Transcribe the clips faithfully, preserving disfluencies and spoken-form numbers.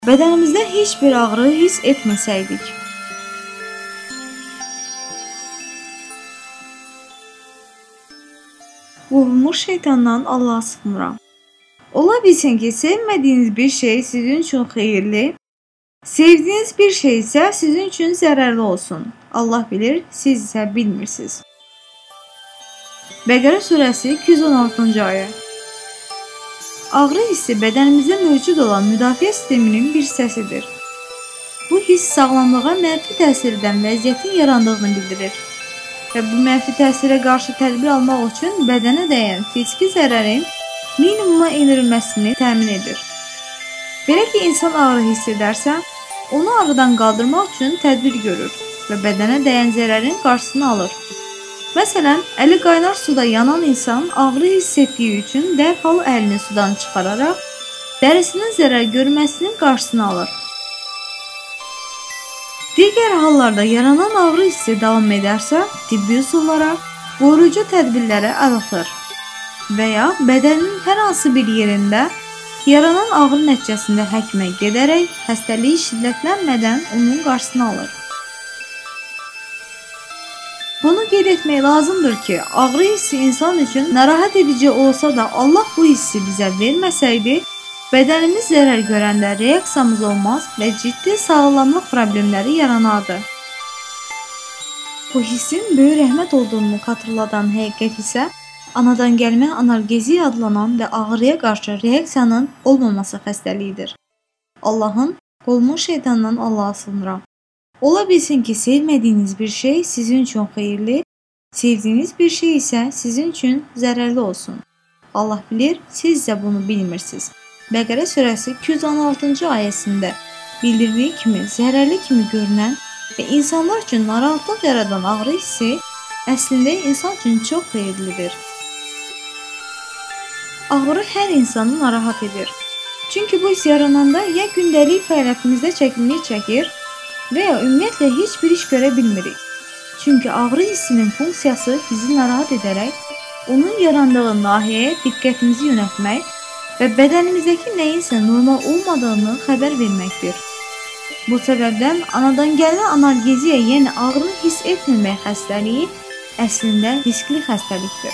Bədənimizdə heç bir ağrı hiss etməsəydik. Vurulmuş şeytandan Allaha sığınıram. Ola bilsin ki, sevmədiyiniz bir şey sizin üçün xeyirli, sevdiyiniz bir şey isə sizin üçün zərərli olsun. Allah bilir, siz isə bilmirsiniz. Bəqərə surəsi iki yüz on altıncı ayə. Ağrı hissi bədənimizdə mövcud olan müdafiə sisteminin bir hissəsidir. Bu hiss sağlamlığa mənfi təsir edən vəziyyətin yarandığını bildirir və bu mənfi təsirə qarşı tədbir almaq üçün bədənə dəyən fiziki zərərin minimuma endirilməsini təmin edir. Belə ki, insan ağrı hiss edərsə, onu ağrıdan qaldırmaq üçün tədbir görür və bədənə dəyən zərərin qarşısını alır. Məsələn, əli qaynar suda yanan insan ağrı hiss etdiyi üçün dərhal əlini sudan çıxararaq dərisinin zərər görməsinin qarşısını alır. Digər hallarda yaranan ağrı hissi davam edərsə, tibbi üsullara, qoruyucu tədbirlərə əl atır və ya bədənin hər hansı bir yerində yaranan ağrı nəticəsində həkimə gedərək xəstəliyi şiddətlənmədən onun qarşısını alır. Bunu qeyd etmək lazımdır ki, ağrı hissi insan üçün narahat edici olsa da Allah bu hissi bizə verməsəydi, bədənimiz zərər görəndə reaksiyamız olmaz və ciddi sağlamlıq problemləri yaranardı. Bu hissin böyük rəhmət olduğunu xatırladan həqiqət isə anadan gəlmə analgeziya adlanan və ağrıya qarşı reaksiyanın olmaması xəstəliyidir. Allahın qolmuş şeytandan Allaha sığınıram. Ola bilsin ki, sevmədiyiniz bir şey sizin üçün xeyirli, sevdiyiniz bir şey isə sizin üçün zərərli olsun. Allah bilir, siz isə bunu bilmirsiniz. Bəqərə surəsi iki yüz on altıncı ayəsində bildirdiyi kimi zərərli kimi görünən və insanlar üçün narahatlıq yaradan ağrı hissi əslində insan üçün çox xeyirlidir. Ağrı hər insanı narahat edir. Çünki bu hiss yarananda ya gündəlik fəaliyyətimizdə çəkinlik çəkir, və ya ümumiyyətlə heç bir iş görə bilmirik. Çünki ağrı hissinin funksiyası bizi narahat edərək, onun yarandığı nahiyəyə diqqətimizi yönəltmək və bədənimizdəki nəyinsə normal olmadığını xəbər verməkdir. Bu səbəbdən anadan gəlmə analgeziya, yəni ağrını hiss etməmək xəstəliyi əslində riskli xəstəlikdir.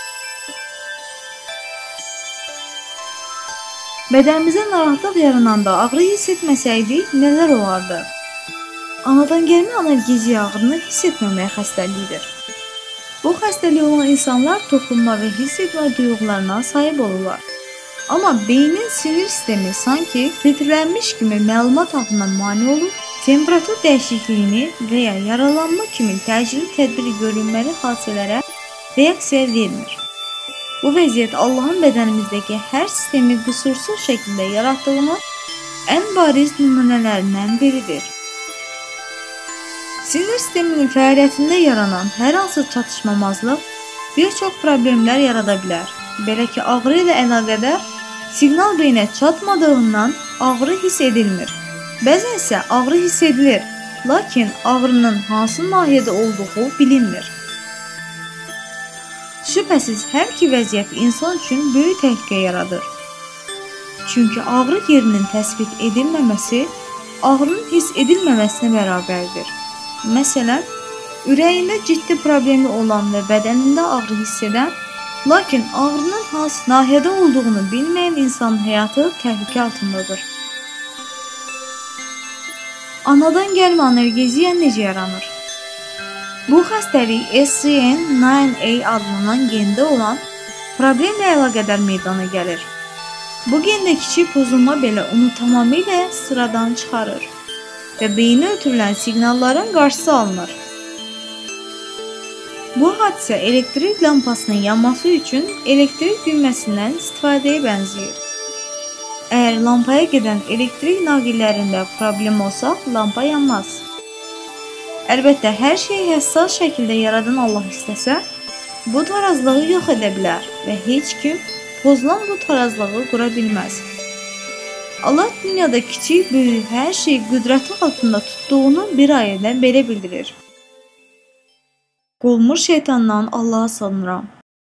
Bədənimizə narahatlıq yarananda ağrı hiss etməsəydik, nələr olardı? Anadan gəlmə analgeziya ağrını hiss etməmək xəstəliyidir. Bu xəstəlik olan insanlar toxunma və hiss etmə duyğularına sahib olurlar. Amma beynin sinir sistemi sanki filtrlənmiş kimi məlumat axınına mane olur, temperatur dəyişikliyini və ya yaralanma kimi təcili tədbiri görünməli hadisələrə reaksiya vermir. Bu vəziyyət Allahın bədənimizdəki hər sistemi qüsursuz şəkildə yaratdığının ən bariz nümunələrindən biridir. Sinir sisteminin fəaliyyətində yaranan hər hansı çatışmamazlıq bir çox problemlər yarada bilər. Belə ki, ağrı ilə əlaqədar siqnal beynə çatmadığından ağrı hiss edilmir. Bəzən isə ağrı hiss edilir, lakin ağrının hansı nahiyədə olduğu bilinmir. Şübhəsiz, hər iki vəziyyət insan üçün böyük təhlükə yaradır. Çünki ağrı yerinin təsbit edilməməsi ağrının hiss edilməməsinə bərabərdir. Məsələn, ürəyində ciddi problemi olan və bədənində ağrı hiss edən, lakin ağrının hansı nahiyədə olduğunu bilməyən insanın həyatı təhlükə altındadır. Anadan gəlmə analgeziya necə yaranır? Bu xəstəlik S C N dokuz A adlanan gende olan problemlə əlaqədar meydana gəlir. Bu gende kiçik pozulma belə onu tamamilə sıradan çıxarır və beyinə ötürülən siqnalların qarşısı alınır. Bu hadisə elektrik lampasının yanması üçün elektrik düyməsindən istifadəyə bənzəyir. Əgər lampaya gedən elektrik naqillərində problem olsa, lampa yanmaz. Əlbəttə, hər şeyi həssas şəkildə yaradan Allah istəsə, bu tarazlığı yox edə bilər və heç kim pozulan bu tarazlığı qura bilməz. Allah dünyada kiçik, böyük, hər şey qüdrəti altında tutduğunu bir ayədə belə bildirir. Qolmuş şeytandan Allaha sığınıram.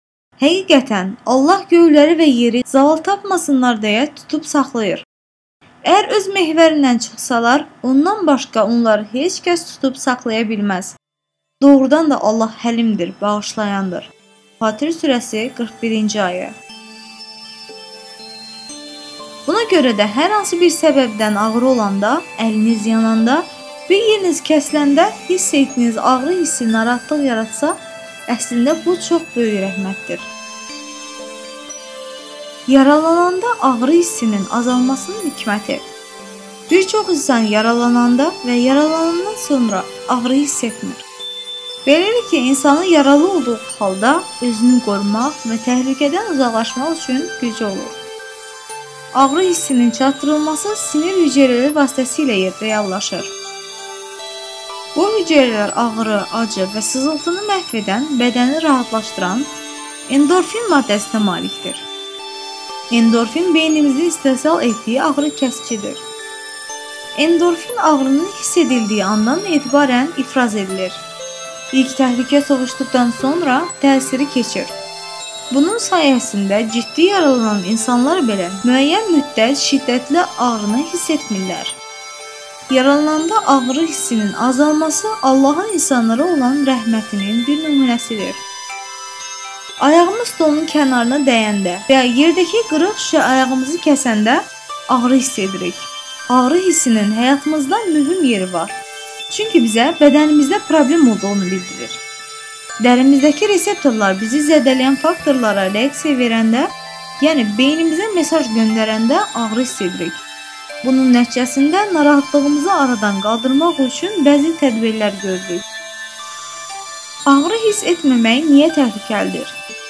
Həqiqətən, Allah göyləri və yeri zaval tapmasınlar deyə tutub saxlayır. Əgər öz mehvərindən çıxsalar, ondan başqa onları heç kəs tutub saxlaya bilməz. Doğrudan da Allah həlimdir, bağışlayandır. Fatir surəsi qırx birinci ayə. Buna görə də hər hansı bir səbəbdən ağrı olanda, əliniz yananda, bir yeriniz kəsiləndə hiss etdiyiniz ağrı hissi narahatlıq yaratsa, əslində bu çox böyük rəhmətdir. Yaralananda ağrı hissinin azalmasının hikməti. Bir çox insan yaralananda və yaralanandan sonra ağrı hiss etmir. Beləliklə, insanın yaralı olduğu halda özünü qorumaq və təhlükədən uzaqlaşmaq üçün gücü olur. Ağrı hissinin çatdırılması sinir hüceyrələri vasitəsilə reallaşır. Bu hüceyrələr ağrı, acı və sızıltını məhv edən, bədəni rahatlaşdıran endorfin maddəsinə malikdir. Endorfin beynimizin istehsal etdiyi ağrı kəsicidir. Endorfin ağrının hiss edildiyi andan etibarən ifraz edilir. İlk təhlükə sovuşduqdan sonra təsiri keçir. Bunun sayəsində ciddi yaralanan insanlar belə müəyyən müddət şiddətli ağrını hiss etmirlər. Yaralananda ağrı hissinin azalması Allahın insanlara olan rəhmətinin bir nümunəsidir. Ayağımız stolun kənarına dəyəndə və ya yerdəki qırıq şüşə ayağımızı kəsəndə ağrı hiss edirik. Ağrı hissinin həyatımızda mühüm yeri var. Çünki bizə bədənimizdə problem olduğunu bildirir. Dərimizdəki reseptorlar bizi zədələyən faktorlara reaksiya verəndə, yəni beynimizə mesaj göndərəndə ağrı hiss edirik. Bunun nəticəsində narahatlığımızı aradan qaldırmaq üçün bəzi tədbirlər görürük. Ağrı hiss etməmək niyə təhlükəlidir?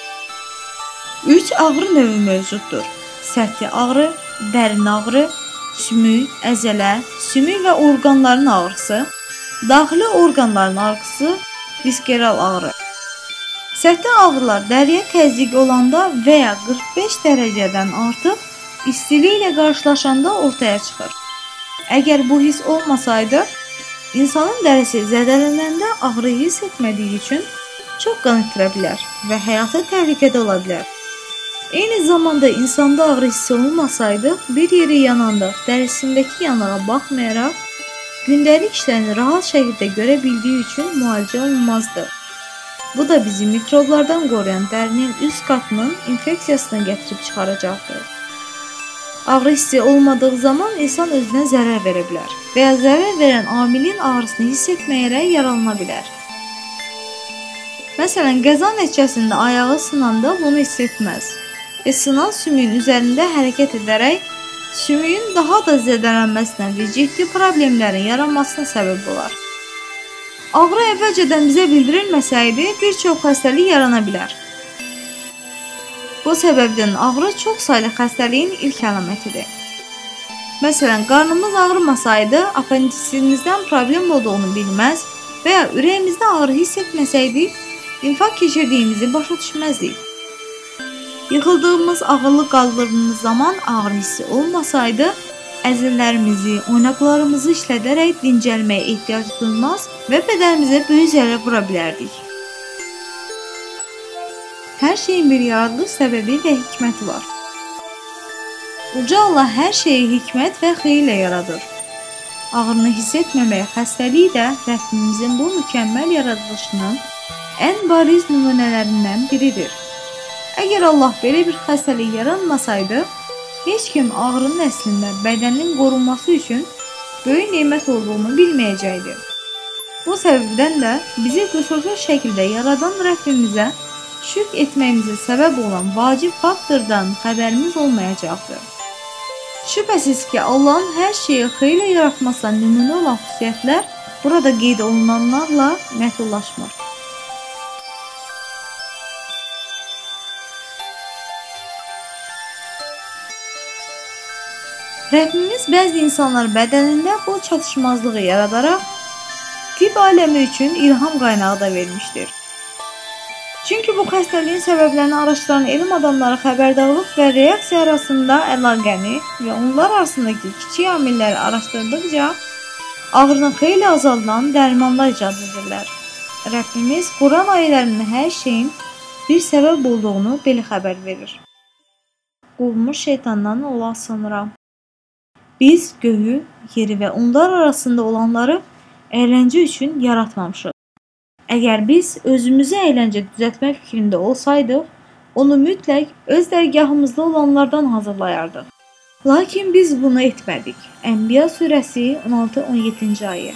Üç ağrı növü mövcuddur. Səthi ağrı, dərin ağrı, sümük, əzələ, sümük və orqanların ağrısı, daxili orqanların ağrısı, viskeral ağrı. Səthi ağrılar dəriyə təzyiq olanda və ya qırx beş dərəcədən artıq istilik ilə qarşılaşanda ortaya çıxır. Əgər bu hiss olmasaydı, insanın dərisi zədələnəndə ağrı hiss etmədiyi üçün çox qan itirə bilər və həyatı təhlükədə ola bilər. Eyni zamanda insanda ağrı hissi olmasaydı, bir yeri yananda dərisindəki yanığa baxmayaraq, gündəlik işlərini rahat şəkildə görə bildiyi üçün müalicə olunmazdı. Bu da bizi mikroblardan qoruyan dərinin üst qatının infeksiyasını gətirib çıxaracaqdır. Ağrı hissi olmadığı zaman insan özünə zərər verə bilər və ya zərər verən amilin ağrısını hiss etməyərək yaralana bilər. Məsələn, qəza nəticəsində ayağı sınanda bunu hiss etməz. Və sınan sümüyün üzərində hərəkət edərək sümüyün daha da zədələnməsinə və ciddi problemlərin yaranmasına səbəb olar. Ağrı əvvəlcədən bizə bildirilməsəydi, bir çox xəstəlik yarana bilər. Bu səbəbdən ağrı çox saylı xəstəliyin ilk əlamətidir. Məsələn, qarnımız ağrımasaydı, apendisimizdən problem olduğunu bilməz və ya ürəyimizdə ağrı hiss etməsəydik, infarkt keçirdiyimizi başa düşməzdik. Yıxıldığımız, ağırlıq qaldırdığımız zaman ağrı hissi olmasaydı, əzəllərimizi, oynaqlarımızı işlədərək dincəlməyə ehtiyac duymaz və bədənimizə böyük zərər vura bilərdik. Hər şeyin bir yaradılış səbəbi və hikməti var. Uca Allah hər şeyi hikmət və xeyir ilə yaradır. Ağrını hiss etməmək xəstəliyi də Rəbbimizin bu mükəmməl yaradılışının ən bariz nümunələrindən biridir. Əgər Allah belə bir xəstəlik yaranmasaydı, heç kim ağrının əslində bədənin qorunması üçün böyük nemət olduğunu bilməyəcəkdi. Bu səbəbdən də bizi qüsursuz şəkildə yaradan Rəbbimizə şükr etməyimizə səbəb olan vacib faktordan xəbərimiz olmayacaqdır. Şübhəsiz ki, Allahın hər şeyi xeyirlə yaratmasına nümunə olan xüsusiyyətlər burada qeyd olunanlarla məhdudlaşmır. Rəbbimiz bəzi insanlar bədənində bu çatışmazlığı yaradaraq tibb aləmi üçün ilham qaynağı da vermişdir. Çünki bu xəstəliyin səbəblərini araşdıran elm adamları xəbərdarlıq və reaksiya arasında əlaqəni və onlar arasındakı kiçik amilləri araşdırdıqca ağrını xeyli azaldan dərmanlar icad edirlər. Rəbbimiz Quran ayələrinin hər şeyin bir səbəb olduğunu belə xəbər verir. Qovmuş şeytandan ola sınıram. Biz göyü, yeri və onlar arasında olanları əyləncə üçün yaratmamışıq. Əgər biz özümüzü əyləncə düzəltmək fikrində olsaydıq, onu mütləq öz dərgahımızda olanlardan hazırlayardıq. Lakin biz bunu etmədik. Ənbiya surəsi on altı on yeddinci ayə.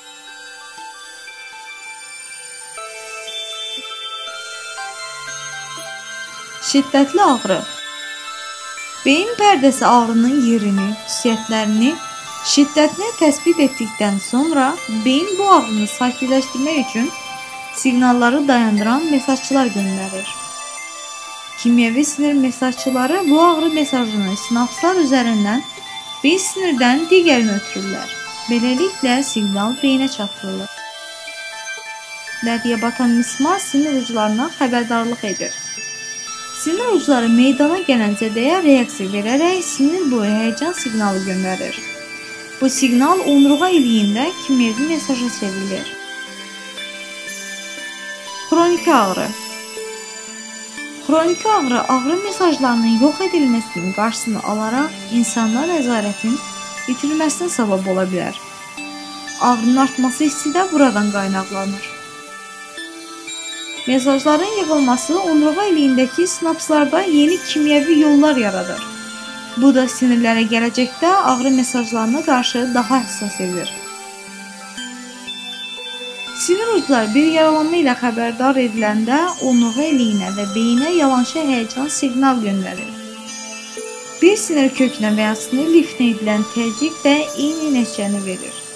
Şiddətli ağrı. Beyin pərdəsi ağrının yerini, xüsusiyyətlərini, şiddətini təsbit etdikdən sonra beyin bu ağrını sakitləşdirmək üçün siqnalları dayandıran mesajçılar göndərir. Kimyəvi sinir mesajçıları bu ağrı mesajını sinapslar üzərindən beyin sinirdən digərinə ötürürlər. Beləliklə siqnal beyinə çatdırılır. Dəriyə batan mismar sinir uclarına xəbərdarlıq edir. Sinir ucları meydana gələn zədəyə reaksiya verərək sinir boyu həyəcan siqnalı göndərir. Bu siqnal onurğa iliyində kimyəvi mesaja çevrilir. Xroniki ağrı. Xroniki ağrı ağrı mesajlarının yox edilməsinin qarşısını alaraq insanda nəzarətin itirilməsinə səbəb ola bilər. Ağrının artması hissi də buradan qaynaqlanır. Mesajların yığılması onurğa iliyindəki sinapslarda yeni kimyəvi yollar yaradır. Bu da sinirlərə gələcəkdə ağrı mesajlarına qarşı daha həssas edir. Sinir ucları bir yaralanma ilə xəbərdar ediləndə onurğa iliyinə və beyinə yalançı həyəcan siqnal göndərir. Bir sinir kökünə və ya sinir lifinə edilən təzyiq də eyni nəticəni verir.